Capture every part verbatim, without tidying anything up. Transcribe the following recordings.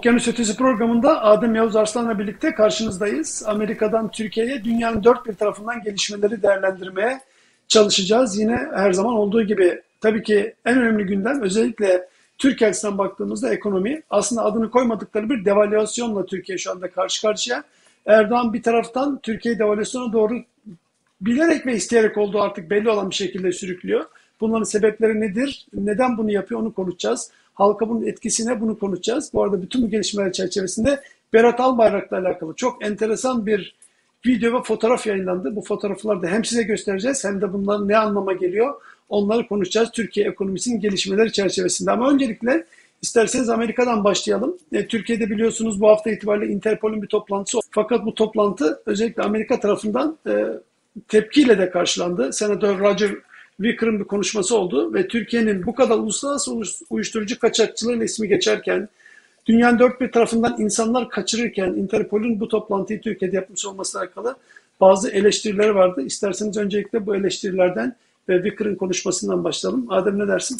Okyanus Ötesi programında Adem Yavuz Arslan'la birlikte karşınızdayız. Amerika'dan Türkiye'ye dünyanın dört bir tarafından gelişmeleri değerlendirmeye çalışacağız. Yine her zaman olduğu gibi tabii ki en önemli gündem özellikle Türkiye açısından baktığımızda ekonomi. Aslında adını koymadıkları bir devalüasyonla Türkiye şu anda karşı karşıya. Erdoğan bir taraftan Türkiye'yi devalüasyona doğru bilerek ve isteyerek olduğu artık belli olan bir şekilde sürüklüyor. Bunların sebepleri nedir? Neden bunu yapıyor onu konuşacağız. Halka bunun etkisine bunu konuşacağız. Bu arada bütün bu gelişmeler çerçevesinde Berat Albayrak'la alakalı çok enteresan bir video ve fotoğraf yayınlandı. Bu fotoğrafları da hem size göstereceğiz hem de bunların ne anlama geliyor onları konuşacağız Türkiye ekonomisinin gelişmeleri çerçevesinde. Ama öncelikle isterseniz Amerika'dan başlayalım. E, Türkiye'de biliyorsunuz bu hafta itibariyle Interpol'ün bir toplantısı oldu. Fakat bu toplantı özellikle Amerika tarafından e, tepkiyle de karşılandı. Senatör Roger Wicker'ın bir konuşması oldu ve Türkiye'nin bu kadar uluslararası uyuşturucu kaçakçılığın ismi geçerken, dünyanın dört bir tarafından insanlar kaçırırken Interpol'ün bu toplantıyı Türkiye'de yapmış olmasıyla alakalı bazı eleştirileri vardı. İsterseniz öncelikle bu eleştirilerden ve Wicker'ın konuşmasından başlayalım. Adem ne dersin?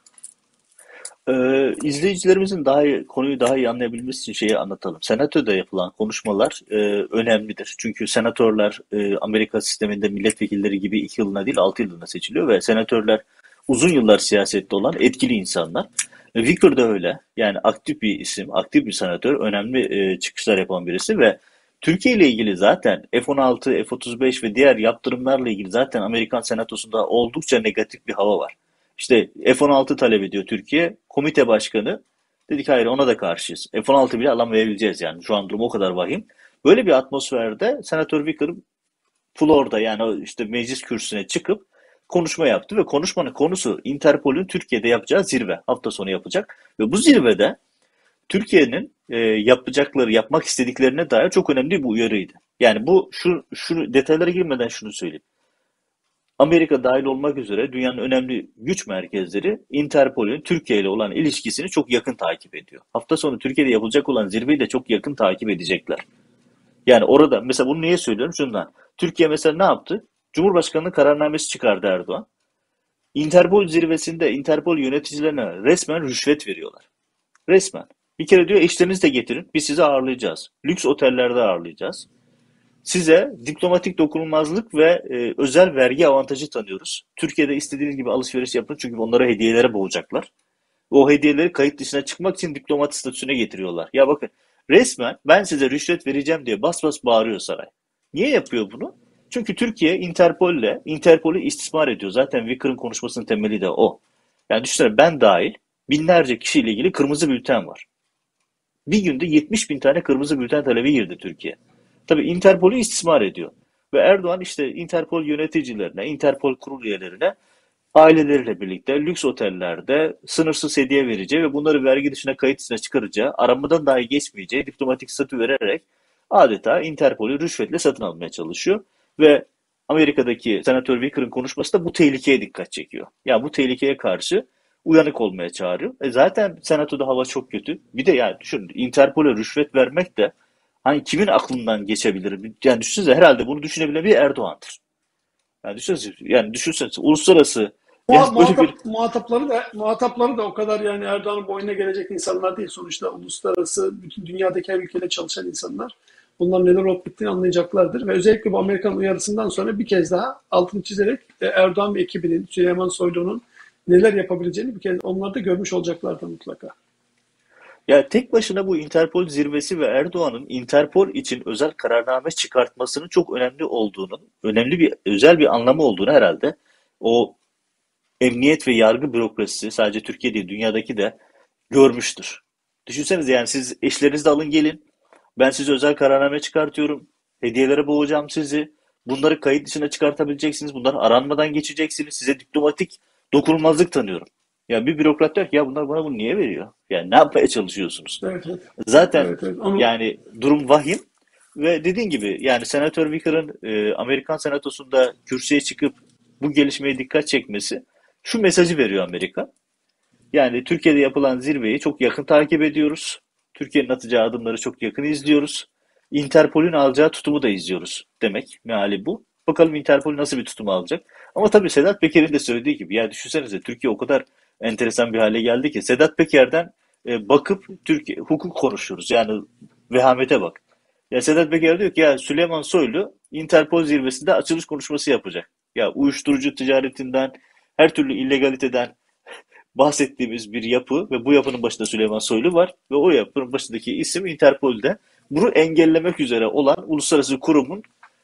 Ee, izleyicilerimizin daha iyi, konuyu daha iyi anlayabilmesi için şeyi anlatalım. Senatoda yapılan konuşmalar e, önemlidir. Çünkü senatörler e, Amerika sisteminde milletvekilleri gibi iki yılına değil altı yılına seçiliyor ve senatörler uzun yıllar siyasette olan etkili insanlar. E, Wicker de öyle. Yani aktif bir isim, aktif bir senatör, önemli e, çıkışlar yapan birisi ve Türkiye ile ilgili zaten F on altı, F otuz beş ve diğer yaptırımlarla ilgili zaten Amerikan Senatosu'nda oldukça negatif bir hava var. İşte F on altı talep ediyor Türkiye. Komite başkanı dedik hayır ona da karşıyız. F on altı bile alamayabileceğiz yani. Şu an durum o kadar vahim. Böyle bir atmosferde Senatör Wicker floor'da yani işte meclis kürsüsüne çıkıp konuşma yaptı ve konuşmanın konusu Interpol'ün Türkiye'de yapacağı zirve. Hafta sonu yapacak. Ve bu zirvede Türkiye'nin e, yapacakları, yapmak istediklerine dair çok önemli bir uyarıydı. Yani bu şu, şu detaylara girmeden şunu söyleyeyim. Amerika dahil olmak üzere dünyanın önemli güç merkezleri Interpol'ün Türkiye ile olan ilişkisini çok yakın takip ediyor. Hafta sonu Türkiye'de yapılacak olan zirveyi de çok yakın takip edecekler. Yani orada mesela bunu niye söylüyorum? Şundan. Türkiye mesela ne yaptı? Cumhurbaşkanı'nın kararnamesi çıkardı Erdoğan. Interpol zirvesinde Interpol yöneticilerine resmen rüşvet veriyorlar. Resmen. Bir kere diyor eşlerinizi de getirin. Biz sizi ağırlayacağız. Lüks otellerde ağırlayacağız. Size diplomatik dokunulmazlık ve e, özel vergi avantajı tanıyoruz. Türkiye'de istediğiniz gibi alışveriş yapın çünkü onlara hediyelere boğacaklar. O hediyeleri kayıt dışına çıkmak için diplomat statüsüne getiriyorlar. Ya bakın resmen ben size rüşvet vereceğim diye bas bas bağırıyor saray. Niye yapıyor bunu? Çünkü Türkiye Interpol'le Interpol'ü istismar ediyor. Zaten Wicker'ın konuşmasının temeli de o. Yani düşünsene ben dahil binlerce kişiyle ilgili kırmızı bülten var. Bir günde yetmiş bin tane kırmızı bülten talebi girdi Türkiye. Tabii Interpol'ü istismar ediyor. Ve Erdoğan işte Interpol yöneticilerine, Interpol kurul üyelerine aileleriyle birlikte lüks otellerde sınırsız hediye vereceği ve bunları vergi dışına kayıt dışına çıkaracağı, aramadan dahi geçmeyeceği diplomatik statü vererek adeta Interpol'ü rüşvetle satın almaya çalışıyor. Ve Amerika'daki Senatör Wicker'ın konuşması da bu tehlikeye dikkat çekiyor. Yani bu tehlikeye karşı uyanık olmaya çağırıyor. E zaten Senato'da hava çok kötü. Bir de yani düşün Interpol'e rüşvet vermek de hani kimin aklından geçebilir? Yani düşünsenize herhalde bunu düşünebilen bir Erdoğan'dır. Yani düşünsenize, yani düşünsenize uluslararası yani böyle bir Muhatap, muhatapları da muhatapları da o kadar yani Erdoğan'ın boynuna gelecek insanlar değil. Sonuçta uluslararası bütün dünyadaki her ülkede çalışan insanlar. Bunlar neler olup bittiğini anlayacaklardır. Ve özellikle bu Amerikan uyarısından sonra bir kez daha altını çizerek e, Erdoğan ve ekibinin, Süleyman Soylu'nun neler yapabileceğini bir kez onlar da görmüş olacaklardır mutlaka. ya tek başına bu Interpol zirvesi ve Erdoğan'ın Interpol için özel kararname çıkartmasının çok önemli olduğunu, önemli bir özel bir anlamı olduğunu herhalde o emniyet ve yargı bürokrasisi sadece Türkiye değil dünyadaki de görmüştür. Düşünsenize yani siz eşlerinizi de alın gelin. Ben size özel kararname çıkartıyorum. Hediyelere boğacağım sizi. Bunları kayıt dışına çıkartabileceksiniz. Bunlar aranmadan geçeceksiniz. Size diplomatik dokunulmazlık tanıyorum. Ya bir bürokrat der ki ya bunlar bana bunu niye veriyor? Yani ne yapmaya çalışıyorsunuz? Evet, evet. Zaten Evet, evet. Ama yani durum vahim ve dediğin gibi yani Senatör Wicker'ın e, Amerikan Senatosu'nda kürsüye çıkıp bu gelişmeye dikkat çekmesi şu mesajı veriyor Amerika. Yani Türkiye'de yapılan zirveyi çok yakın takip ediyoruz. Türkiye'nin atacağı adımları çok yakın izliyoruz. Interpol'ün alacağı tutumu da izliyoruz demek meali bu. Bakalım Interpol nasıl bir tutum alacak. Ama tabii Sedat Peker'in de söylediği gibi ya düşünsenize Türkiye o kadar enteresan bir hale geldi ki Sedat Peker'den e, bakıp Türkiye hukuk konuşuyoruz. Yani vehamete bak. Ya Sedat Peker diyor ki ya Süleyman Soylu Interpol zirvesinde açılış konuşması yapacak. Ya uyuşturucu ticaretinden, her türlü illegaliteden bahsettiğimiz bir yapı ve bu yapının başında Süleyman Soylu var ve o yapının başındaki isim Interpol'de. Bunu engellemek üzere olan uluslararası kurumun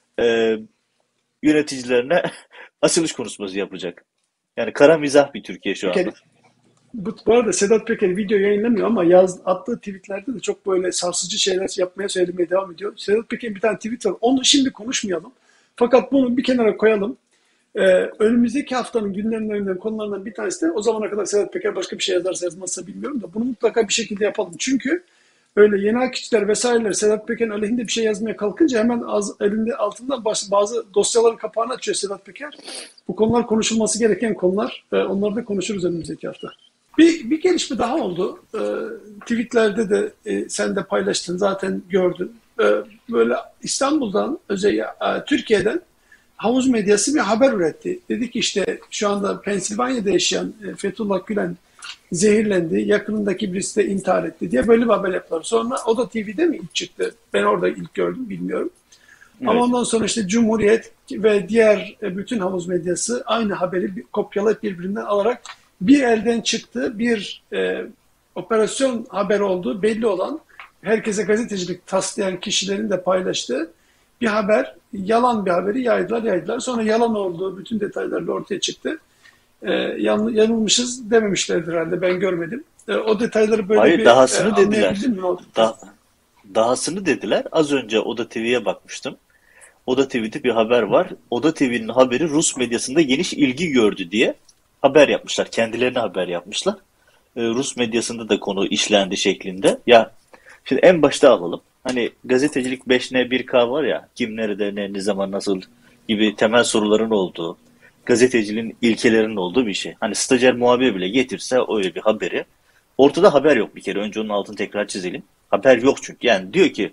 e, yöneticilerine açılış konuşması yapacak. Yani kara mizah bir Türkiye şu anda. Peker, bu, bu arada Sedat Peker video yayınlamıyor ama yaz, attığı tweetlerde de çok böyle sarsıcı şeyler yapmaya söylemeye devam ediyor. Sedat Peker'in bir tane tweet var. Onu şimdi konuşmayalım. Fakat bunu bir kenara koyalım. Ee, önümüzdeki haftanın gündemlerinden, konularından bir tanesi de o zamana kadar Sedat Peker başka bir şey yazarsa yazmazsa bilmiyorum da bunu mutlaka bir şekilde yapalım. Çünkü öyle yeni akçiler vesaireler Sedat Peker'in aleyhinde bir şey yazmaya kalkınca hemen az, elinde altında bazı, bazı dosyaların kapağını açıyor Sedat Peker. Bu konular konuşulması gereken konular. Ee, onları da konuşuruz önümüzdeki hafta. Bir, bir gelişme daha oldu. Ee, tweetlerde de e, sen de paylaştın zaten gördün. Ee, böyle İstanbul'dan özellikle e, Türkiye'den havuz medyası bir haber üretti. Dedi ki işte şu anda Pensilvanya'da yaşayan e, Fethullah Gülen zehirlendi, yakınındaki birisi de intihar etti diye böyle bir haber yaptılar. Sonra o da T V'de mi ilk çıktı? Ben orada ilk gördüm, bilmiyorum. Ama Evet. ondan sonra işte Cumhuriyet ve diğer e, bütün havuz medyası aynı haberi bir- kopyalayıp birbirinden alarak bir elden çıktı, bir e, operasyon haberi olduğu belli olan, herkese gazetecilik taslayan kişilerin de paylaştığı bir haber, yalan bir haberi yaydılar yaydılar. Sonra yalan olduğu bütün detaylarla ortaya çıktı. E, yan- yanılmışız dememişlerdir herhalde, ben görmedim. E, o detayları böyle Hayır, bir e, dahasını dediler. anlayabildin mi? O- Da, dahasını dediler. Az önce Oda T V'ye bakmıştım. Oda T V'de bir haber var. Oda T V'nin haberi Rus medyasında geniş ilgi gördü diye haber yapmışlar. Kendilerine haber yapmışlar. Ee, Rus medyasında da konu işlendi şeklinde. Ya şimdi en başta alalım. Hani gazetecilik beş N bir K var ya, kim nerede ne ne zaman nasıl gibi temel soruların olduğu, gazeteciliğin ilkelerinin olduğu bir şey. Hani stajyer muhabir bile getirse öyle bir haberi. Ortada haber yok bir kere. Önce onun altını tekrar çizelim. Haber yok çünkü. Yani diyor ki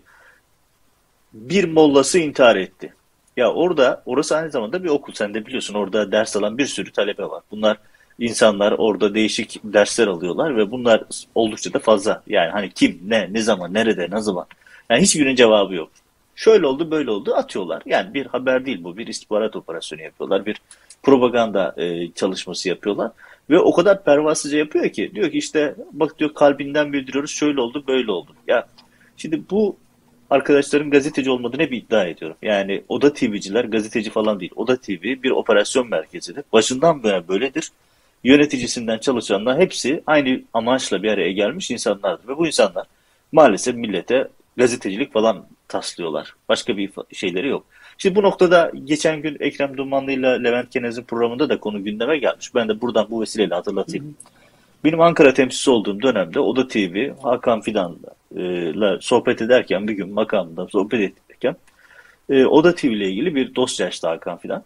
bir mollası intihar etti. Ya orada, orası aynı zamanda bir okul. Sen de biliyorsun, orada ders alan bir sürü talebe var. Bunlar insanlar orada değişik dersler alıyorlar ve bunlar oldukça da fazla. Yani hani kim, ne, ne zaman, nerede, ne zaman. Yani hiçbirinin cevabı yok. Şöyle oldu, böyle oldu atıyorlar. Yani bir haber değil bu. Bir istihbarat operasyonu yapıyorlar. Bir propaganda e, çalışması yapıyorlar. Ve o kadar pervasızca yapıyor ki. Diyor ki işte bak diyor, kalbinden bildiriyoruz. Şöyle oldu, böyle oldu. Ya şimdi bu arkadaşların gazeteci olmadığını hep iddia ediyorum. Yani Oda T V'ciler gazeteci falan değil. Oda T V bir operasyon merkezidir. Başından beri böyledir. Yöneticisinden çalışanlar hepsi aynı amaçla bir araya gelmiş insanlardır. Ve bu insanlar maalesef millete gazetecilik falan taslıyorlar. Başka bir şeyleri yok. Şimdi bu noktada geçen gün Ekrem Dumanlı ile Levent Kenez'in programında da konu gündeme gelmiş. Ben de buradan bu vesileyle hatırlatayım. Benim Ankara temsilcisi olduğum dönemde Oda T V, Hakan Fidan'la sohbet ederken, bir gün makamında sohbet ederken e, Oda T V ile ilgili bir dosya açtı Hakan Fidan.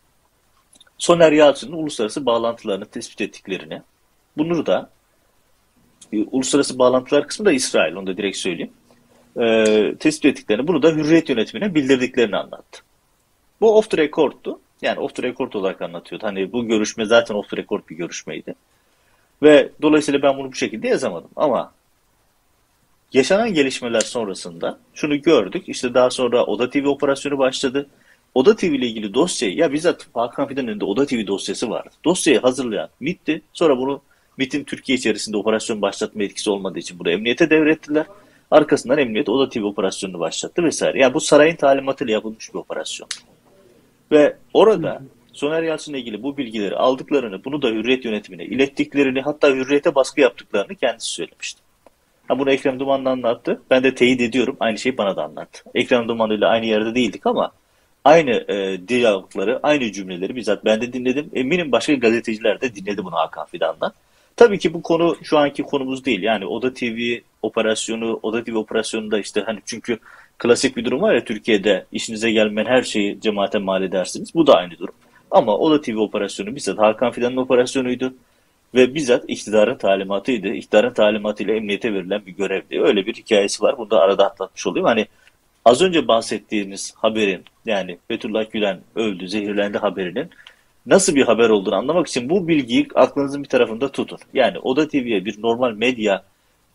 Soner Yalçın'ın uluslararası bağlantılarını tespit ettiklerini, bunu da e, uluslararası bağlantılar kısmı da İsrail, onu da direkt söyleyeyim, e, tespit ettiklerini, bunu da Hürriyet yönetimine bildirdiklerini anlattı. Bu off the record'tu. Yani off the record olarak anlatıyordu. Hani bu görüşme zaten off the record bir görüşmeydi. Ve dolayısıyla ben bunu bu şekilde yazamadım. Ama yaşanan gelişmeler sonrasında şunu gördük. İşte daha sonra Oda T V operasyonu başladı. Oda T V ile ilgili dosyayı, ya bizzat Hakan Fidan'ın önünde Oda T V dosyası vardı. Dosyayı hazırlayan MİT'ti. Sonra bunu MİT'in Türkiye içerisinde operasyon başlatma etkisi olmadığı için bunu emniyete devrettiler. Arkasından emniyet Oda T V operasyonunu başlattı vesaire. Yani bu sarayın talimatıyla yapılmış bir operasyon. Ve orada Soner Yalçın'la ilgili bu bilgileri aldıklarını, bunu da Hürriyet yönetimine ilettiklerini, hatta Hürriyet'e baskı yaptıklarını kendisi söylemişti. Ha, bunu Ekrem Duman'la anlattı. Ben de teyit ediyorum. Aynı şeyi bana da anlattı. Ekrem Duman ile aynı yerde değildik ama aynı e, diyalogları, aynı cümleleri bizzat ben de dinledim. Eminim başka gazeteciler de dinledi bunu Hakan Fidan'dan. Tabii ki bu konu şu anki konumuz değil. Yani Oda T V operasyonu, Oda T V operasyonunda işte hani, çünkü klasik bir durum var ya Türkiye'de, işinize gelmeyen her şeyi cemaate mal edersiniz. Bu da aynı durum. Ama Oda T V operasyonu bizzat Hakan Fidan'ın operasyonuydu. Ve bizzat iktidarın talimatıydı. İktidarın talimatıyla emniyete verilen bir görevdi. Öyle bir hikayesi var. Bunu da arada atlatmış olayım. Hani az önce bahsettiğimiz haberin, yani Fethullah Gülen öldü, zehirlendi haberinin nasıl bir haber olduğunu anlamak için bu bilgiyi aklınızın bir tarafında tutun. Yani Oda T V'ye bir normal medya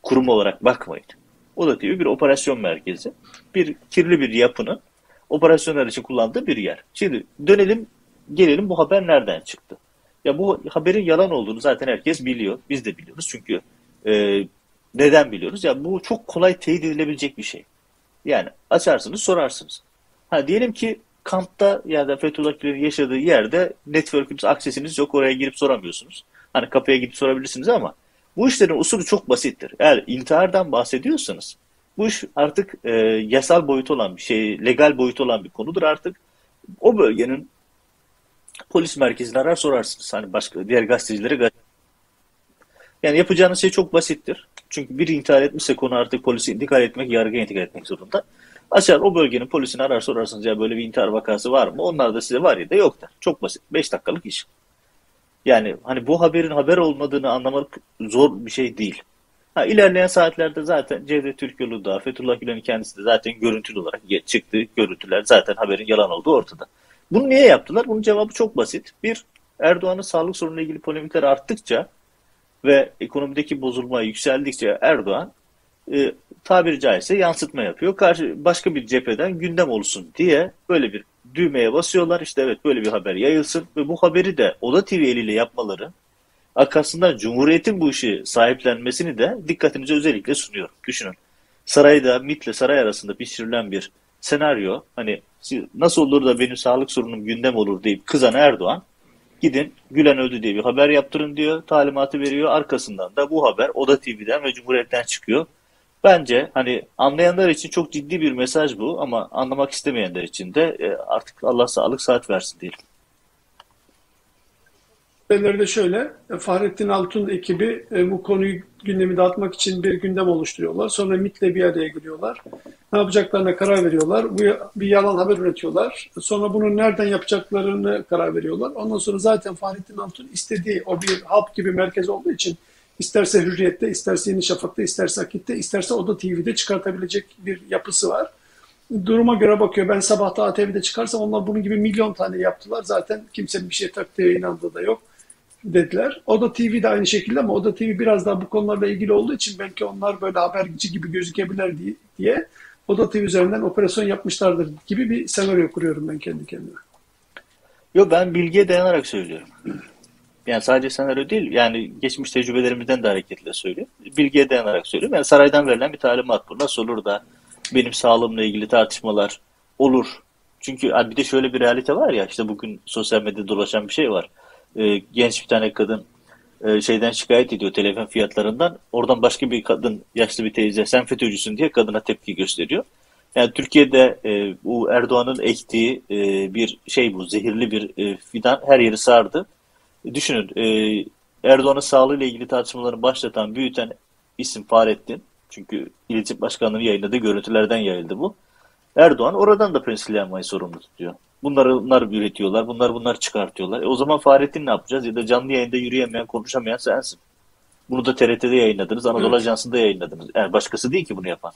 kurum olarak bakmayın. Oda T V bir operasyon merkezi. Bir kirli bir yapının operasyonlar için kullandığı bir yer. Şimdi dönelim gelelim bu haber nereden çıktı? Ya bu haberin yalan olduğunu zaten herkes biliyor. Biz de biliyoruz çünkü e, neden biliyoruz? Ya bu çok kolay teyit edilebilecek bir şey. Yani açarsınız sorarsınız. Ha diyelim ki kampta ya da Fethullah Gülen'in yaşadığı yerde network'ünüz, aksesiniz yok oraya girip soramıyorsunuz. Hani kapıya gidip sorabilirsiniz ama bu işlerin usulü çok basittir. Eğer intihardan bahsediyorsanız bu iş artık e, yasal boyutu olan bir şey, legal boyutu olan bir konudur artık. O bölgenin polis merkezini arar sorarsınız. Hani başka diğer gazetecilere. Yani yapacağınız şey çok basittir. Çünkü biri intihar etmişse konu artık polisi intikal etmek, yargıya intikal etmek zorunda. Açar o bölgenin polisini arar sorarsınız ya böyle bir intihar vakası var mı? Onlar da size var ya da yok der. Çok basit. Beş dakikalık iş. Yani hani bu haberin haber olmadığını anlamak zor bir şey değil. Ha, ilerleyen saatlerde zaten Cevdet Türkoğlu da Fethullah Gülen'in kendisi de zaten görüntülü olarak çıktı. Görüntüler zaten haberin yalan olduğu ortada. Bunu niye yaptılar? Bunun cevabı çok basit. Bir, Erdoğan'ın sağlık sorunuyla ilgili polemikler arttıkça ve ekonomideki bozulma yükseldikçe Erdoğan e, tabiri caizse yansıtma yapıyor. Karşı başka bir cepheden gündem olsun diye böyle bir düğmeye basıyorlar. İşte evet böyle bir haber yayılsın ve bu haberi de Oda T V eliyle yapmaları arkasından Cumhuriyet'in bu işi sahiplenmesini de dikkatinize özellikle sunuyorum. Düşünün. Sarayda M İ T ile saray arasında pişirilen bir senaryo hani nasıl olur da benim sağlık sorunum gündem olur deyip kızan Erdoğan gidin Gülen öldü diye bir haber yaptırın diyor. Talimatı veriyor. Arkasından da bu haber Oda T V'den ve Cumhuriyet'ten çıkıyor. Bence hani anlayanlar için çok ciddi bir mesaj bu ama anlamak istemeyenler için de e, artık Allah sağlık saat versin diyelim. Haberleri de şöyle, e, Fahrettin Altun ekibi e, bu konuyu gündemi dağıtmak için bir gündem oluşturuyorlar. Sonra M İ T'le bir araya geliyorlar. Ne yapacaklarına karar veriyorlar. Bu bir yalan haber üretiyorlar. Sonra bunu nereden yapacaklarını karar veriyorlar. Ondan sonra zaten Fahrettin Altun istediği o bir hap gibi merkez olduğu için isterse Hürriyet'te, isterse Yeni Şafak'ta, isterse Akit'te, isterse Oda T V'de çıkartabilecek bir yapısı var. Duruma göre bakıyor. Ben sabahta A T V'de çıkarsam onlar bunun gibi milyon tane yaptılar. Zaten kimsenin bir şeye taktığı inandığı da yok dediler. Oda T V de aynı şekilde ama Oda T V biraz daha bu konularla ilgili olduğu için belki onlar böyle haberci gibi gözükebilir diye Oda T V üzerinden operasyon yapmışlardır gibi bir senaryo kuruyorum ben kendi kendime. Yok ben bilgiye dayanarak söylüyorum. Yani sadece senaryo değil, yani geçmiş tecrübelerimizden de hareketle söylüyorum. Bilgiye dayanarak söylüyorum. Yani saraydan verilen bir talimat bu. Nasıl olur da benim sağlığımla ilgili tartışmalar olur. Çünkü hani bir de şöyle bir realite var ya, işte bugün sosyal medyada dolaşan bir şey var. Ee, genç bir tane kadın e, şeyden şikayet ediyor telefon fiyatlarından. Oradan başka bir kadın, yaşlı bir teyze sen FETÖ'cüsün diye kadına tepki gösteriyor. Yani Türkiye'de e, bu Erdoğan'ın ektiği e, bir şey bu, zehirli bir e, fidan her yeri sardı. Düşünün, e, Erdoğan'ın sağlığıyla ilgili tartışmaları başlatan, büyüten isim Fahrettin. Çünkü İletişim Başkanlığı'nın yayınladığı görüntülerden yayıldı bu. Erdoğan oradan da Pensilvanya'yı sorumlu tutuyor. Bunları bunlar üretiyorlar, bunlar bunlar çıkartıyorlar. E o zaman Fahrettin ne yapacağız? Ya da canlı yayında yürüyemeyen, konuşamayan sensin. Bunu da T R T'de yayınladınız, Anadolu Evet. Ajansı'nda yayınladınız. Yani başkası değil ki bunu yapan.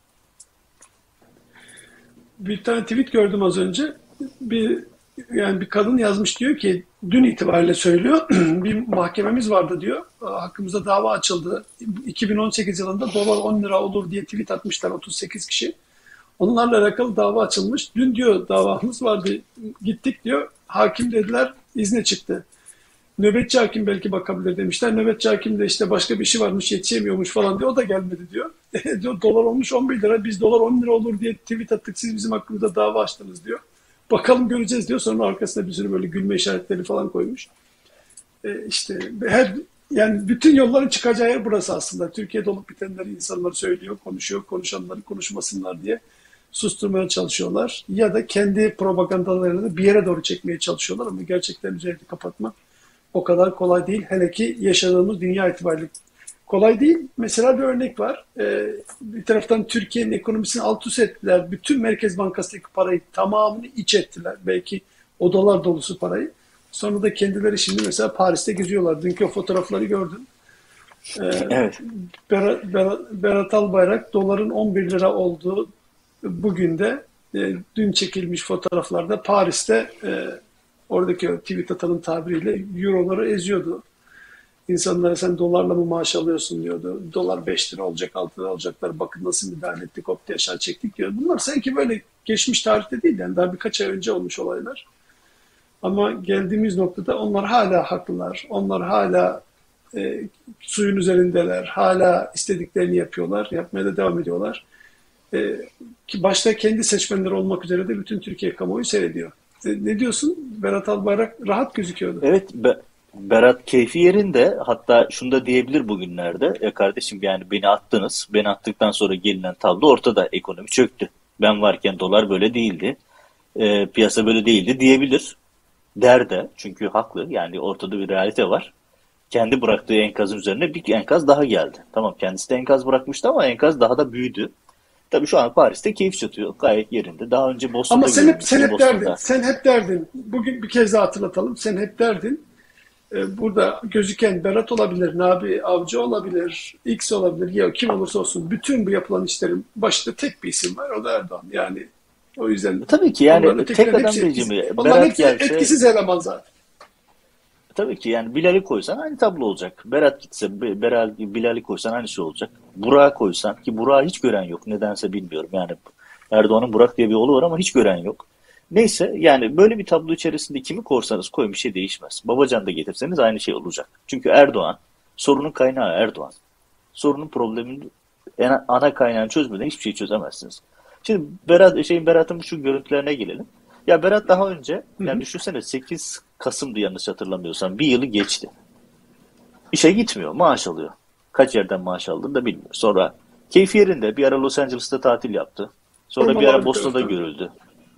Bir tane tweet gördüm az önce. Bir yani bir kadın yazmış diyor ki dün itibariyle söylüyor. Bir mahkememiz vardı diyor. Hakkımızda dava açıldı. iki bin on sekiz yılında dolar on lira olur diye tweet atmışlar otuz sekiz kişi. Onlarla alakalı dava açılmış. Dün diyor davamız vardı. Gittik diyor. Hakim dediler izne çıktı. Nöbetçi hakim belki bakabilir demişler. Nöbetçi hakim de işte başka bir işi varmış yetişemiyormuş falan diyor. O da gelmedi diyor. Diyor dolar olmuş on bir lira. Biz dolar on lira olur diye tweet attık. Siz bizim hakkımızda dava açtınız diyor. Bakalım göreceğiz diyor. Sonra arkasına bir sürü böyle gülme işaretleri falan koymuş. E işte her yani bütün yolların çıkacağı yer burası aslında. Türkiye'de olup bitenleri insanlar söylüyor, konuşuyor. Konuşanları konuşmasınlar diye susturmaya çalışıyorlar. Ya da kendi propagandalarını bir yere doğru çekmeye çalışıyorlar ama gerçekten üzerini kapatmak o kadar kolay değil. Hele ki yaşadığımız dünya itibariyle kolay değil. Mesela bir örnek var. Ee, bir taraftan Türkiye'nin ekonomisini alt üst ettiler. Bütün Merkez Bankası'ndaki parayı tamamını iç ettiler. Belki odalar dolusu parayı. Sonra da kendileri şimdi mesela Paris'te geziyorlar. Dünkü o fotoğrafları gördün. Ee, Evet. Berat, Berat, Berat Albayrak doların on bir lira olduğu bugün de e, dün çekilmiş fotoğraflarda Paris'te e, oradaki tweet atanın tabiriyle euroları eziyordu. İnsanlara sen dolarla mı maaş alıyorsun diyordu. Dolar beş lira olacak, altı lira olacaklar. Bakın nasıl müdahale ettik, hop diye aşağı çektik diyor. Bunlar sanki böyle geçmiş tarihte değil, yani daha birkaç ay önce olmuş olaylar. Ama geldiğimiz noktada onlar hala haklılar. Onlar hala e, suyun üzerindeler. Hala istediklerini yapıyorlar. Yapmaya da devam ediyorlar. E, ki başta kendi seçmenleri olmak üzere de bütün Türkiye kamuoyu seyrediyor. E, ne diyorsun? Berat Albayrak rahat gözüküyordu. Evet, Be- Berat keyfi yerinde. Hatta şunu da diyebilir bugünlerde. Ya kardeşim, yani beni attınız. Beni attıktan sonra gelinen tablo ortada. Ekonomi çöktü. Ben varken dolar böyle değildi. E, piyasa böyle değildi diyebilir. Der de. Çünkü haklı. Yani ortada bir realite var. Kendi bıraktığı enkazın üzerine bir enkaz daha geldi. Tamam, kendisi de enkaz bırakmıştı ama enkaz daha da büyüdü. Tabii şu an Paris'te keyif çatıyor. Gayet yerinde. Daha önce Ama Boston'da sen hep sen görülmüştür. hep derdin. Boston'da. Sen hep derdin. Bugün bir kez daha hatırlatalım. Sen hep derdin. E, burada gözüken Berat olabilir, Nabi Avcı olabilir, X olabilir, ya kim olursa olsun bütün bu yapılan işlerin başında tek bir isim var, o da Erdoğan. Yani o yüzden Tabii ki onların yani tek ötekilerin adam hepsi etkisiz. rejimi. Onların Berat hepsi gelse etkisiz eleman zaten. tabii ki yani Bilal'i koysan aynı tablo olacak. Berat gitse Be- Beral, Bilal'i koysan aynı şey olacak. Burak'ı koysan, ki Burak'ı hiç gören yok. Nedense bilmiyorum. Yani Erdoğan'ın Burak diye bir oğlu var ama hiç gören yok. Neyse, yani böyle bir tablo içerisinde kimi korsanız koyun bir şey değişmez. Babacan da getirseniz aynı şey olacak. Çünkü Erdoğan, sorunun kaynağı Erdoğan. Sorunun problemin en- ana kaynağını çözmeden hiçbir şey çözemezsiniz. Şimdi Berat, şeyin Berat'ın şu görüntülerine gelelim. Ya Berat daha önce, Hı yani hı. düşünsene, sekiz Kasım'dı yanlış hatırlamıyorsam, bir yılı geçti. İşe gitmiyor, maaş alıyor. Kaç yerden maaş aldığını da bilmiyor. Sonra keyfi yerinde, bir ara Los Angeles'ta tatil yaptı. Sonra bir ara Formalar bir Boston'da taraftan. görüldü.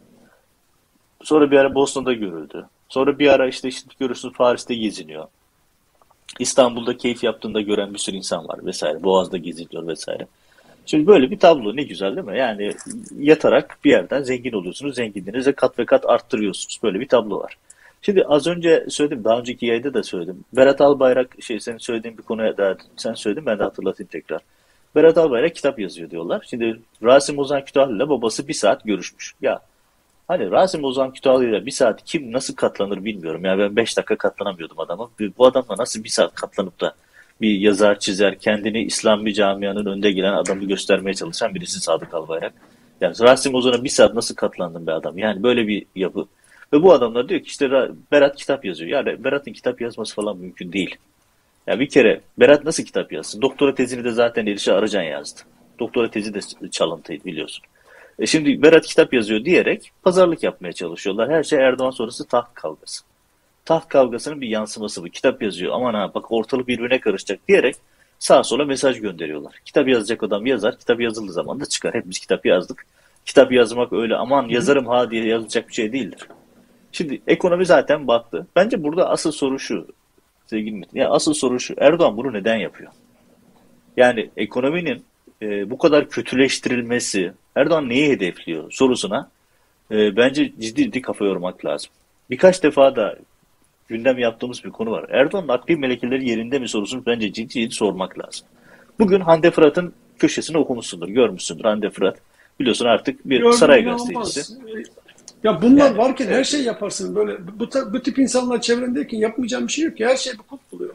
Sonra bir ara Boston'da görüldü. Sonra bir ara işte, işte görürsünüz Paris'te geziniyor. İstanbul'da keyif yaptığında gören bir sürü insan var vesaire. Boğaz'da geziniyor vesaire. Şimdi böyle bir tablo ne güzel değil mi? Yani yatarak bir yerden zengin oluyorsunuz. Zenginliğinizi kat ve kat arttırıyorsunuz. Böyle bir tablo var. Şimdi az önce söyledim, daha önceki yayında da söyledim. Berat Albayrak, şey, senin söylediğin bir konuya da sen söyledin, ben de hatırlatayım tekrar. Berat Albayrak kitap yazıyor diyorlar. Şimdi Rasim Ozan Kütahya ile babası bir saat görüşmüş. Ya hani Rasim Ozan Kütahya ile bir saat kim nasıl katlanır bilmiyorum. Yani ben beş dakika katlanamıyordum adama. Bu adamla nasıl bir saat katlanıp da bir yazar, çizer, kendini İslami camianın önde gelen adamı göstermeye çalışan birisi Sadık Albayrak. Yani Rasim Ozan'a bir saat nasıl katlandın be adam? Yani böyle bir yapı. Ve bu adamlar diyor ki işte Ra- Berat kitap yazıyor. Yani Berat'ın kitap yazması falan mümkün değil. Ya bir kere Berat nasıl kitap yazsın? Doktora tezini de zaten Elisha Arıcan yazdı. Doktora tezi de çalıntıydı, biliyorsun. E şimdi Berat kitap yazıyor diyerek pazarlık yapmaya çalışıyorlar. Her şey Erdoğan sonrası taht kavgası. Taht kavgasının bir yansıması bu. Kitap yazıyor, aman ha bak ortalık birbirine karışacak diyerek sağa sola mesaj gönderiyorlar. Kitap yazacak adam yazar, kitap yazıldığı zaman da çıkar. Hepimiz kitap yazdık. Kitap yazmak öyle aman Hı hı. yazarım ha diye yazılacak bir şey değildir. Şimdi ekonomi zaten battı. Bence burada asıl soru şu sevgili Metin. Ya asıl soru şu: Erdoğan bunu neden yapıyor? Yani ekonominin e, bu kadar kötüleştirilmesi, Erdoğan neyi hedefliyor sorusuna e, bence ciddi ciddi kafa yormak lazım. Birkaç defa da gündem yaptığımız bir konu var. Erdoğan'ın akli melekeleri yerinde mi sorusunu bence ciddi ciddi sormak lazım. Bugün Hande Fırat'ın köşesini okumuşsundur, görmüşsündür. Hande Fırat biliyorsun artık bir Gördüm, saray gazetecisi. inanılmaz. Ya bunlar Yani varken her evet, şey yaparsın böyle. Bu, ta- bu tip insanlar çevrendeyken yapmayacağım bir şey yok ki. Her şey bir kulp buluyor.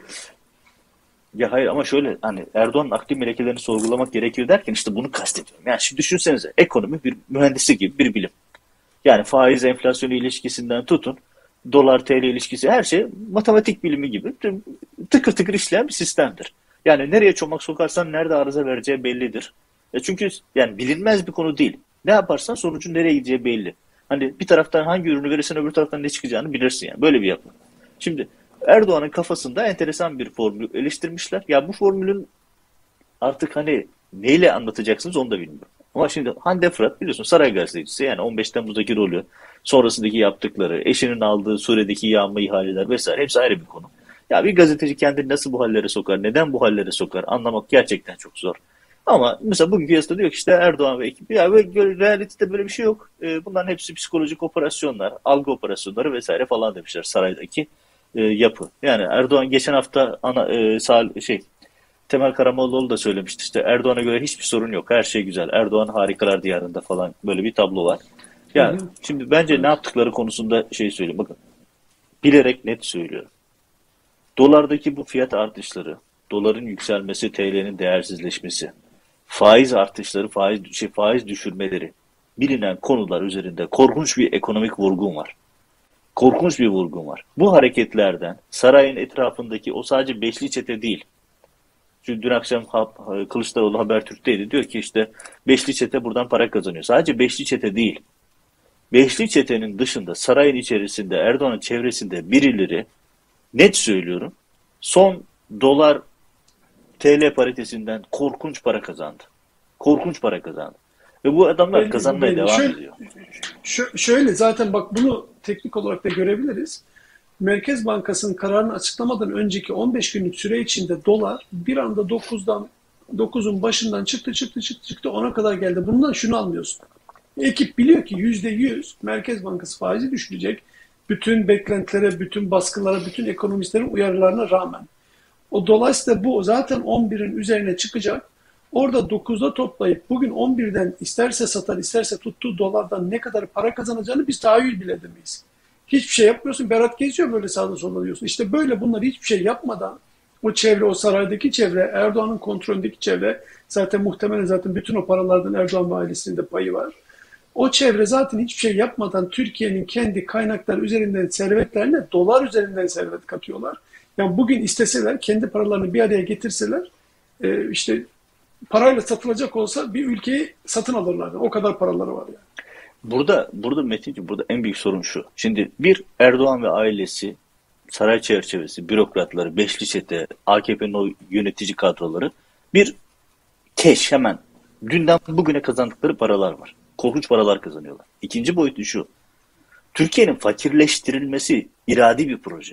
ya hayır ama şöyle, hani Erdoğan'ın akli melekelerini sorgulamak gerekiyor derken işte bunu kastediyorum. Yani şimdi düşünsenize, ekonomi bir mühendisi gibi bir bilim. Yani faiz enflasyonu ilişkisinden tutun, dolar T L ilişkisi, her şey matematik bilimi gibi tıkır tıkır işleyen bir sistemdir. Yani nereye çomak sokarsan nerede arıza vereceği bellidir. E çünkü yani bilinmez bir konu değil. Ne yaparsan sonucun nereye gideceği belli. Hani bir taraftan hangi ürünü verirsen öbür taraftan ne çıkacağını bilirsin yani. Böyle bir yapı. Şimdi Erdoğan'ın kafasında enteresan bir formül geliştirmişler. Ya bu formülün artık hani neyle anlatacaksınız onu da bilmiyorum. Ama şimdi Hande Fırat biliyorsun saray gazetecisi, yani on beş Temmuz'daki rolü, sonrasındaki yaptıkları, eşinin aldığı Suriye'deki yağma ihaleler vesaire hepsi ayrı bir konu. Ya bir gazeteci kendini nasıl bu hallere sokar, neden bu hallere sokar anlamak gerçekten çok zor. Ama mesela bugünkü yazıda diyor ki işte Erdoğan ve ekip, ya böyle, realitede böyle bir şey yok. E, bunların hepsi psikolojik operasyonlar, algı operasyonları vesaire falan demişler saraydaki e, yapı. Yani Erdoğan geçen hafta ana e, sal, şey Temel Karamollaoğlu da söylemişti, işte Erdoğan'a göre hiçbir sorun yok. Her şey güzel. Erdoğan harikalar diyarında falan, böyle bir tablo var. Hı Ya hı. şimdi bence ne Evet. yaptıkları konusunda şey söyleyeyim. Bakın, bilerek net söylüyorum. Dolardaki bu fiyat artışları, doların yükselmesi, T L'nin değersizleşmesi, faiz artışları, faiz, şey, faiz düşürmeleri bilinen konular üzerinde korkunç bir ekonomik vurgun var. Korkunç bir vurgun var. Bu hareketlerden sarayın etrafındaki o sadece beşli çete değil. Çünkü dün akşam Kılıçdaroğlu Habertürk'teydi. Diyor ki işte beşli çete buradan para kazanıyor. Sadece beşli çete değil. Beşli çetenin dışında sarayın içerisinde Erdoğan'ın çevresinde birileri net söylüyorum son dolar T L paritesinden korkunç para kazandı. Korkunç para kazandı. Ve bu adamlar Belli, kazanmaya belli. devam Şöyle, ediyor. şö- şöyle zaten bak bunu teknik olarak da görebiliriz. Merkez Bankası'nın kararını açıklamadan önceki on beş günlük süre içinde dolar bir anda dokuzdan dokuzun başından çıktı çıktı çıktı çıktı ona kadar geldi. Bundan şunu anlıyorsun. Ekip biliyor ki yüzde yüz Merkez Bankası faizi düşürecek. Bütün beklentilere, bütün baskılara, bütün ekonomistlerin uyarılarına rağmen. O dolayısıyla bu zaten on birin üzerine çıkacak. Orada dokuzda toplayıp bugün on birden isterse satar isterse tuttuğu dolardan ne kadar para kazanacağını biz tahayyül bile edemeyiz. Hiçbir şey yapmıyorsun. Berat geziyor böyle sağda solda diyorsun. İşte böyle bunlar hiçbir şey yapmadan o çevre, o saraydaki çevre, Erdoğan'ın kontrolündeki çevre zaten muhtemelen zaten bütün o paralardan Erdoğan ve ailesinin de payı var. O çevre zaten hiçbir şey yapmadan Türkiye'nin kendi kaynakları üzerinden servetlerine dolar üzerinden servet katıyorlar. Yani bugün isteseler kendi paralarını bir araya getirseler e, işte parayla satılacak olsa bir ülkeyi satın alırlar. O kadar paraları var yani. Burada, burada Metin'ciğim burada en büyük sorun şu. Şimdi bir Erdoğan ve ailesi, saray çerçevesi, bürokratları, beşli çete, A K P'nin o yönetici kadroları bir keş hemen dünden bugüne kazandıkları paralar var. Korkunç paralar kazanıyorlar. İkinci boyutu şu. Türkiye'nin fakirleştirilmesi iradi bir proje.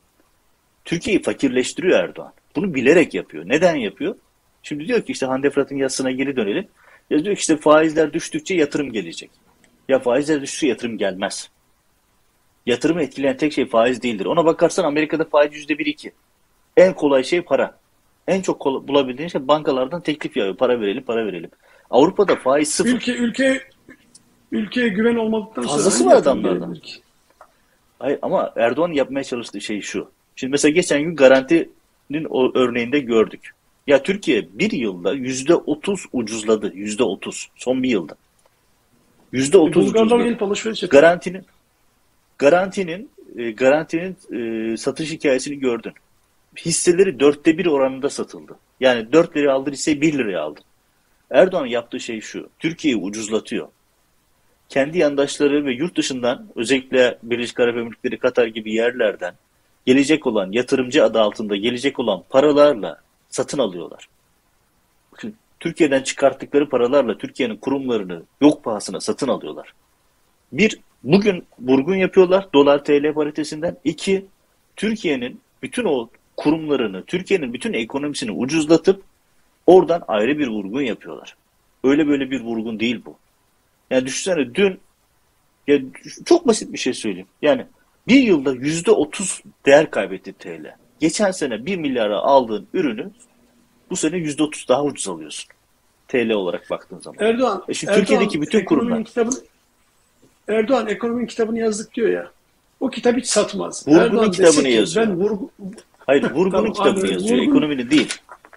Türkiye'yi fakirleştiriyor Erdoğan. Bunu bilerek yapıyor. Neden yapıyor? Şimdi diyor ki işte Hande Fırat'ın yazısına geri dönelim. Ya diyor ki işte faizler düştükçe yatırım gelecek. Ya faizler düştükçe yatırım gelmez. Yatırımı etkileyen tek şey faiz değildir. Ona bakarsan Amerika'da faiz yüzde bir iki. En kolay şey para. En çok bulabildiğin şey bankalardan teklif yağıyor. Para verelim, para verelim. Avrupa'da faiz sıfır. Ülke ülke ülkeye güven olmadıktan sonra Fazlası hangi var yatırım adamlardan. gelebilir ki? Hayır ama Erdoğan yapmaya çalıştığı şey şu. Şimdi mesela geçen gün garantinin o örneğinde gördük. Ya Türkiye bir yılda yüzde otuz ucuzladı. Yüzde otuz. Son bir yılda. Yüzde E, otuz Bulgarlar ucuzladı. gelip alışveriş yapıyor. Garantinin garantinin e, garantinin e, satış hikayesini gördün. Hisseleri dörtte bir oranında satıldı. Yani dört liraya aldın hisseyi bir liraya aldın. Erdoğan yaptığı şey şu. Türkiye'yi ucuzlatıyor. Kendi yandaşları ve yurt dışından özellikle Birleşik Arap Emirlikleri, Katar gibi yerlerden gelecek olan yatırımcı adı altında gelecek olan paralarla satın alıyorlar. Türkiye'den çıkarttıkları paralarla Türkiye'nin kurumlarını yok pahasına satın alıyorlar. Bir, bugün vurgun yapıyorlar dolar T L paritesinden. İki, Türkiye'nin bütün o kurumlarını, Türkiye'nin bütün ekonomisini ucuzlatıp oradan ayrı bir vurgun yapıyorlar. Öyle böyle bir vurgun değil bu. Yani düşünsene dün, ya çok basit bir şey söyleyeyim. Yani bir yılda yüzde otuz değer kaybetti T L. Geçen sene bir milyara aldığın ürünü bu sene yüzde otuz daha ucuz alıyorsun. T L olarak baktığın zaman. Erdoğan, E şimdi Erdoğan Türkiye'deki bütün ekonominin kurumlar. kitabını Erdoğan ekonominin kitabını yazdık diyor ya. O kitap hiç satmaz. Vurgunun Erdoğan kitabını dese ki yazıyor. ben vurgu, Hayır, vurgunun tamam, kitabını abi, yazıyor. vurgun Ekonominin değil.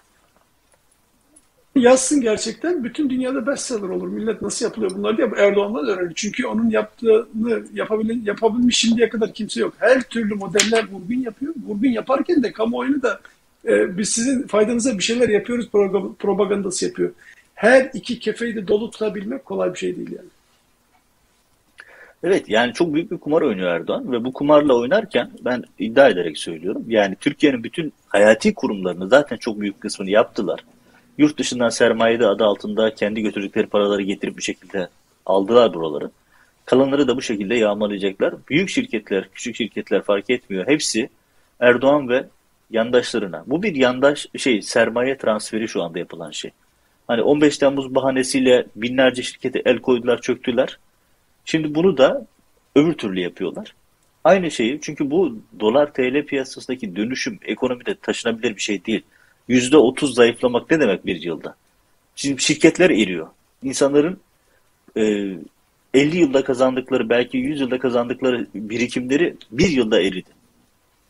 yazsın gerçekten bütün dünyada bestseller olur. Millet nasıl yapılıyor bunlar diye Erdoğan'dan öğrenir. Çünkü onun yaptığını yapabilen, yapabilmiş şimdiye kadar kimse yok. Her türlü modeller vurgun yapıyor. Vurgun yaparken de kamuoyunu da e, biz sizin faydanıza bir şeyler yapıyoruz propagandası yapıyor. Her iki kefeyi de dolu tutabilmek kolay bir şey değil yani. Evet yani çok büyük bir kumar oynuyor Erdoğan ve bu kumarla oynarken ben iddia ederek söylüyorum. Yani Türkiye'nin bütün hayati kurumlarını zaten çok büyük kısmını yaptılar. Yurt dışından sermayede adı altında kendi götürdükleri paraları getirip bir şekilde aldılar buraları. Kalanları da bu şekilde yağmalayacaklar. Büyük şirketler, küçük şirketler fark etmiyor. Hepsi Erdoğan ve yandaşlarına. Bu bir yandaş şey sermaye transferi şu anda yapılan şey. Hani on beş Temmuz bahanesiyle binlerce şirkete el koydular, çöktüler. Şimdi bunu da öbür türlü yapıyorlar. Aynı şeyi çünkü bu dolar T L piyasasındaki dönüşüm ekonomide taşınabilir bir şey değil. yüzde otuz zayıflamak ne demek bir yılda? Şimdi şirketler eriyor. İnsanların e, elli yılda kazandıkları belki yüz yılda kazandıkları birikimleri bir yılda eridi.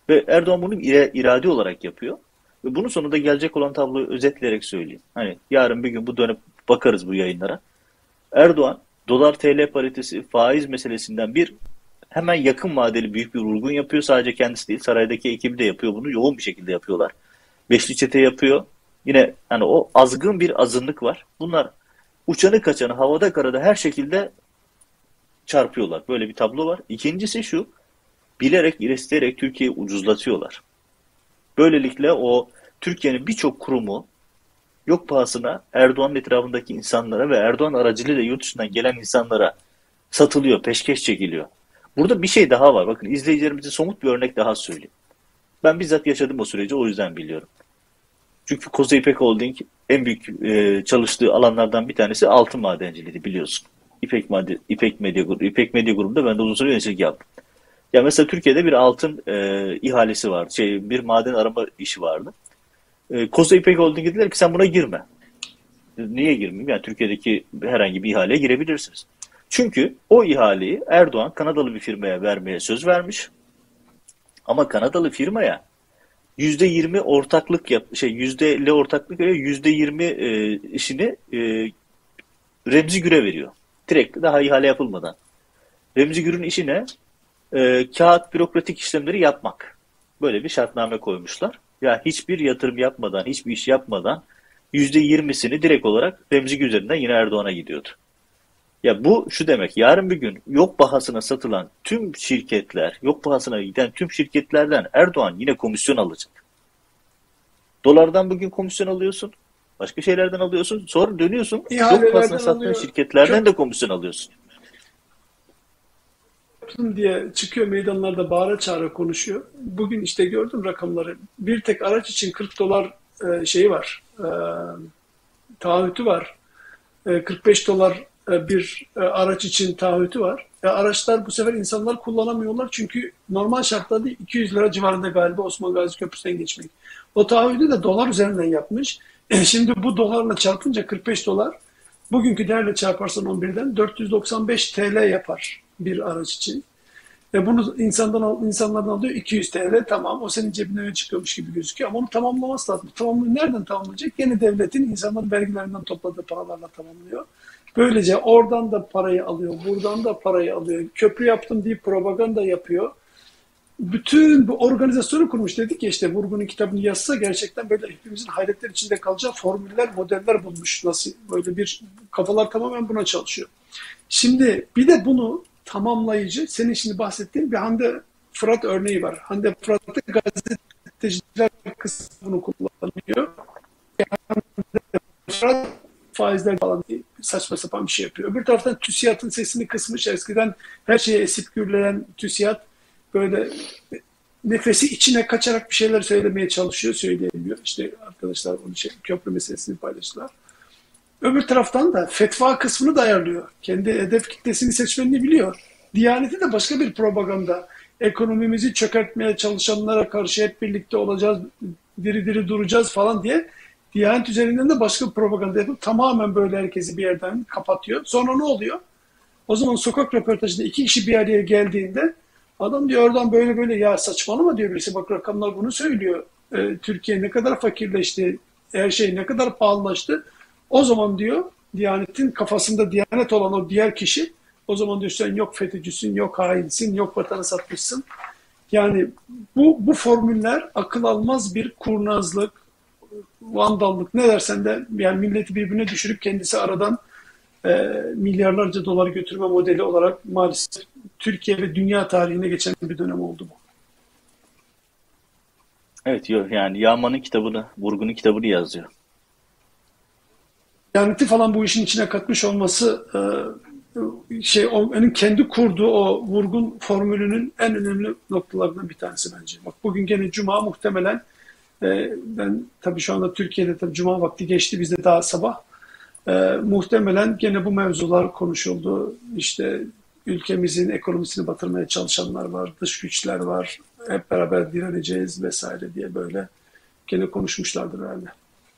Ve Erdoğan bunu ira- iradi olarak yapıyor. Ve bunun sonunda gelecek olan tabloyu özetleyerek söyleyeyim. Hani yarın bir gün bu dönüp bakarız bu yayınlara. Erdoğan dolar T L paritesi faiz meselesinden bir hemen yakın vadeli büyük bir vurgun yapıyor. Sadece kendisi değil, saraydaki ekibi de yapıyor bunu. Yoğun bir şekilde yapıyorlar. Beşli çete yapıyor. Yine hani o azgın bir azınlık var. Bunlar uçanı kaçanı havada karada her şekilde çarpıyorlar. Böyle bir tablo var. İkincisi şu, bilerek, isteyerek Türkiye'yi ucuzlatıyorlar. Böylelikle o Türkiye'nin birçok kurumu yok pahasına Erdoğan'ın etrafındaki insanlara ve Erdoğan aracılığıyla yurt dışından gelen insanlara satılıyor, peşkeş çekiliyor. Burada bir şey daha var. Bakın izleyicilerimize somut bir örnek daha söyleyeyim. Ben bizzat yaşadım o süreci, o yüzden biliyorum. Çünkü Koza İpek Holding en büyük e, çalıştığı alanlardan bir tanesi altın madenciliği biliyorsun. İpek, Made, İpek Medya Grubu. İpek Medya Grubu'nda ben de uzun süre yöneticilik yaptım. Ya mesela Türkiye'de bir altın e, ihalesi vardı. Şey, bir maden arama işi vardı. E, Koza İpek Holding dediler ki sen buna girme. Niye girmeyeyim? Yani Türkiye'deki herhangi bir ihaleye girebilirsiniz. Çünkü o ihaleyi Erdoğan Kanadalı bir firmaya vermeye söz vermiş. Ama Kanadalı firmaya yüzde yirmi ortaklık yap, şey yüzde elli ortaklık veriyor, yüzde yirmi e, işini e, Remzi Gür'e veriyor. Direkt daha ihale yapılmadan. Remzi Gür'ün işi ne? E, kağıt bürokratik işlemleri yapmak. Böyle bir şartname koymuşlar. Ya hiçbir yatırım yapmadan, hiçbir iş yapmadan yüzde yirmisini direkt olarak Remzi Gür üzerinden yine Erdoğan'a gidiyordu. Ya bu şu demek, yarın bir gün yok bahasına satılan tüm şirketler, yok bahasına giden tüm şirketlerden Erdoğan yine komisyon alacak. Dolardan bugün komisyon alıyorsun, başka şeylerden alıyorsun, sonra dönüyorsun, yok bahasına İhalelerden sattığın alıyor. şirketlerden Köprü de komisyon alıyorsun. diye çıkıyor meydanlarda bağıra çağıra konuşuyor. Bugün işte gördüm rakamları. Bir tek araç için kırk dolar e, şeyi var. E, taahhütü var. E, kırk beş dolar e, bir e, araç için taahhütü var. E, araçlar bu sefer insanlar kullanamıyorlar çünkü normal şartlarda iki yüz lira civarında galiba Osman Gazi Köprüsü'nden geçmek. O taahhüdü de dolar üzerinden yapmış. E, şimdi bu dolarla çarpınca kırk beş dolar, bugünkü değerle çarparsan on birden dört yüz doksan beş T L yapar bir araç için. Ve bunu insandan insanlardan alıyor iki yüz T L, tamam, o senin cebinden öne çıkıyormuş gibi gözüküyor ama onu tamamlaması lazım. Tamamını nereden tamamlayacak? Yine devletin insanların vergilerinden topladığı paralarla tamamlıyor. Böylece oradan da parayı alıyor, buradan da parayı alıyor. Köprü yaptım deyip propaganda yapıyor. Bütün bu organizasyonu kurmuş, dedik ya, işte Vurgun'un kitabını yazsa gerçekten böyle hepimizin hayretler içinde kalacağı formüller, modeller bulmuş. Nasıl böyle bir kafalar tamamen buna çalışıyor. Şimdi bir de bunu tamamlayıcı, senin şimdi bahsettiğin bir Hande Fırat örneği var. Hande Fırat'ta gazeteciler kısmını kullanıyor. Fırat faizler falan saçma sapan bir şey yapıyor. Öbür taraftan TÜSİAD'ın sesini kısmış. Eskiden her şeye esip gürleyen TÜSİAD böyle nefesi içine kaçarak bir şeyler söylemeye çalışıyor, söyleyemiyor. İşte arkadaşlar onu şey, köprü meselesini paylaştılar. Öbür taraftan da fetva kısmını da ayarlıyor. Kendi hedef kitlesini, seçmenini biliyor. Diyaneti de başka bir propaganda. Ekonomimizi çökertmeye çalışanlara karşı hep birlikte olacağız, diri diri duracağız falan diye Diyanet üzerinden de başka bir propaganda yapıp tamamen böyle herkesi bir yerden kapatıyor. Sonra ne oluyor? O zaman sokak röportajında iki kişi bir araya geldiğinde adam diyor oradan böyle böyle, ya saçmalama diyor birisi, bak rakamlar bunu söylüyor. Ee, Türkiye ne kadar fakirleşti, her şey ne kadar pahalılaştı. O zaman diyor Diyanet'in kafasında Diyanet olan o diğer kişi, o zaman diyor sen yok FETÖ'cüsün, yok hainsin, yok vatanı satmışsın. Yani bu, bu formüller akıl almaz bir kurnazlık, vandallık, ne dersen de, yani milleti birbirine düşürüp kendisi aradan e, milyarlarca dolar götürme modeli olarak maalesef Türkiye ve dünya tarihine geçen bir dönem oldu bu. Evet, yani Yağman'ın kitabını, Vurgun'un kitabını yazıyor. Diyaneti falan bu işin içine katmış olması, e, şey onun kendi kurduğu o vurgun formülünün en önemli noktalarından bir tanesi bence. Bak bugün gene Cuma, muhtemelen e, ben tabii şu anda Türkiye'de tabii Cuma vakti geçti, bizde daha sabah. E, muhtemelen gene bu mevzular konuşuldu. İşte ülkemizin ekonomisini batırmaya çalışanlar var, dış güçler var, hep beraber direneceğiz vesaire diye böyle gene konuşmuşlardır herhalde.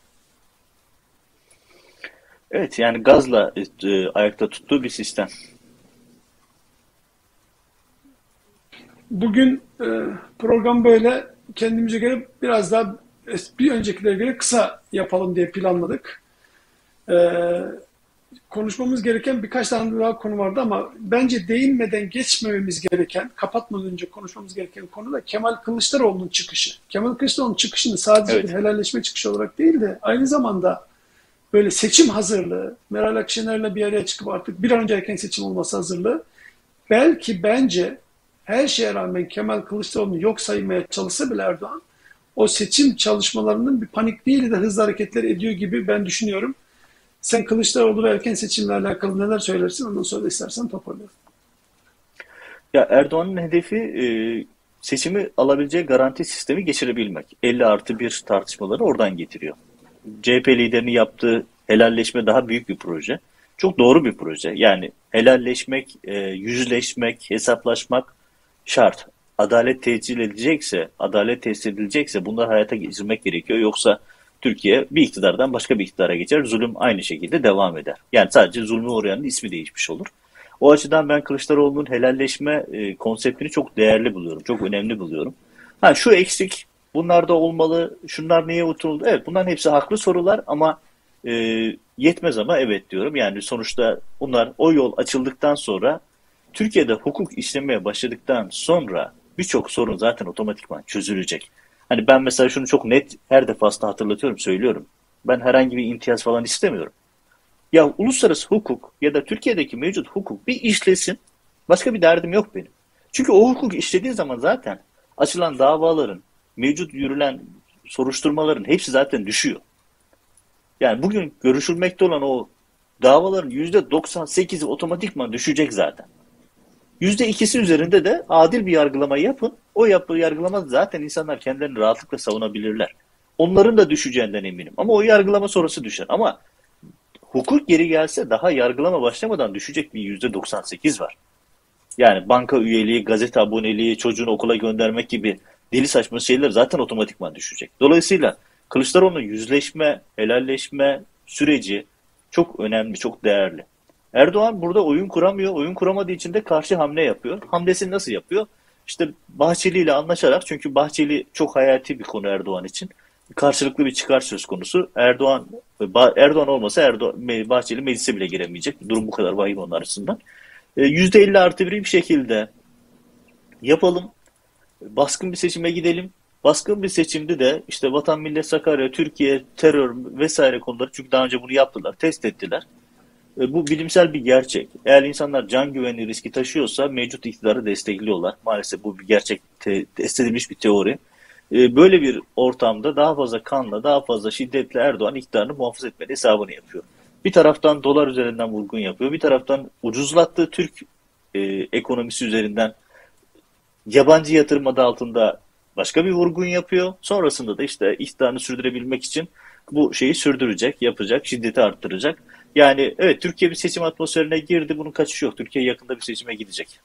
Evet, yani gazla e, ayakta tuttuğu bir sistem. Bugün e, program böyle kendimize göre biraz daha bir öncekilere göre kısa yapalım diye planladık. E, Konuşmamız gereken birkaç tane daha konu vardı ama bence değinmeden geçmememiz gereken, kapatmadan önce konuşmamız gereken konu da Kemal Kılıçdaroğlu'nun çıkışı. Kemal Kılıçdaroğlu'nun çıkışını sadece bir Evet. helalleşme çıkışı olarak değil de aynı zamanda böyle seçim hazırlığı, Meral Akşener'le bir araya çıkıp artık bir an önce erken seçim olması hazırlığı, belki bence her şeye rağmen Kemal Kılıçdaroğlu'nu yok saymaya çalışsa bile Erdoğan, o seçim çalışmalarının bir panik değil de hızlı hareketler ediyor gibi ben düşünüyorum. Sen Kılıçdaroğlu ve erken seçimle alakalı neler söylersin? Ondan sonra da istersen toparlayalım. Ya Erdoğan'ın hedefi e, seçimi alabileceği garanti sistemi geçirebilmek. elli artı bir tartışmaları oradan getiriyor. C H P liderinin yaptığı helalleşme daha büyük bir proje. Çok doğru bir proje. Yani helalleşmek, e, yüzleşmek, hesaplaşmak şart. Adalet tescil edilecekse, adalet tesis edilecekse bunları hayata geçirmek gerekiyor. Yoksa Türkiye bir iktidardan başka bir iktidara geçer, zulüm aynı şekilde devam eder. Yani sadece zulmü uğrayanın ismi değişmiş olur. O açıdan ben Kılıçdaroğlu'nun helalleşme e, konseptini çok değerli buluyorum, çok önemli buluyorum. Ha şu eksik, bunlar da olmalı, şunlar niye unutuldu? Evet, bunların hepsi haklı sorular ama e, yetmez ama evet diyorum. Yani sonuçta bunlar o yol açıldıktan sonra Türkiye'de hukuk işlemeye başladıktan sonra birçok sorun zaten otomatikman çözülecek. Hani ben mesela şunu çok net her defasında hatırlatıyorum, söylüyorum. Ben herhangi bir imtiyaz falan istemiyorum. Ya uluslararası hukuk ya da Türkiye'deki mevcut hukuk bir işlesin. Başka bir derdim yok benim. Çünkü o hukuk işlediği zaman zaten açılan davaların, mevcut yürülen soruşturmaların hepsi zaten düşüyor. Yani bugün görüşülmekte olan o davaların yüzde doksan sekizi otomatikman düşecek zaten. yüzde ikisi üzerinde de adil bir yargılama yapın. O yapı yargılama zaten insanlar kendilerini rahatlıkla savunabilirler. Onların da düşeceğinden eminim. Ama o yargılama sonrası düşer. Ama hukuk geri gelse daha yargılama başlamadan düşecek bir yüzde doksan sekiz var. Yani banka üyeliği, gazete aboneliği, çocuğunu okula göndermek gibi deli saçma şeyler zaten otomatikman düşecek. Dolayısıyla Kılıçdaroğlu'nun yüzleşme, helalleşme süreci çok önemli, çok değerli. Erdoğan burada oyun kuramıyor. Oyun kuramadığı için de karşı hamle yapıyor. Hamlesini nasıl yapıyor? İşte Bahçeli ile anlaşarak, çünkü Bahçeli çok hayati bir konu Erdoğan için. Karşılıklı bir çıkar söz konusu. Erdoğan Erdoğan olmasa Erdoğan, Bahçeli meclise bile giremeyecek. Durum bu kadar vahim onun arasından. yüzde elli artı bir bir şekilde yapalım. Baskın bir seçime gidelim. Baskın bir seçimde de işte Vatan Millet Sakarya, Türkiye, terör vesaire konuları, çünkü daha önce bunu yaptılar, test ettiler. E, Bu bilimsel bir gerçek. Eğer insanlar can güvenliği riski taşıyorsa mevcut iktidarı destekliyorlar. Maalesef bu bir gerçek, te- test edilmiş bir teori. E, Böyle bir ortamda daha fazla kanla, daha fazla şiddetle Erdoğan iktidarını muhafaza etmenin hesabını yapıyor. Bir taraftan dolar üzerinden vurgun yapıyor. Bir taraftan ucuzlattığı Türk e, ekonomisi üzerinden yabancı yatırım adı altında başka bir vurgun yapıyor. Sonrasında da işte iktidarını sürdürebilmek için bu şeyi sürdürecek, yapacak, şiddeti arttıracak. Yani evet, Türkiye bir seçim atmosferine girdi. Bunun kaçışı yok. Türkiye yakında bir seçime gidecek.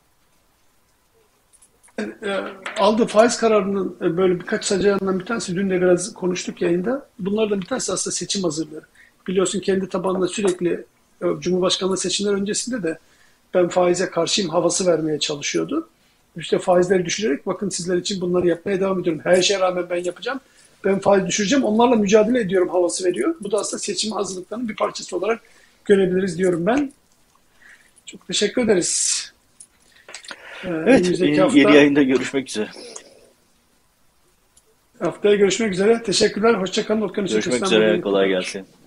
E, Aldığı faiz kararının e, böyle birkaç saçlarından bir tanesi, dün de biraz konuştuk yayında. Bunlardan bir tanesi aslında seçim hazırlığı. Biliyorsun kendi tabanında sürekli e, Cumhurbaşkanlığı seçimler öncesinde de ben faize karşıyım havası vermeye çalışıyordu. İşte faizleri düşürerek bakın sizler için bunları yapmaya devam ediyorum. Her şeye rağmen ben yapacağım. Ben faiz düşüreceğim. Onlarla mücadele ediyorum havası veriyor. Bu da aslında seçim hazırlıklarının bir parçası olarak görebiliriz diyorum ben. Çok teşekkür ederiz. Ee, Evet, önümüzdeki yeni hafta yayında görüşmek üzere. haftaya görüşmek üzere. Teşekkürler. Hoşça kalın. Okyanus Görüşmek Ötesi'nden üzere, buradayım. kolay gelsin.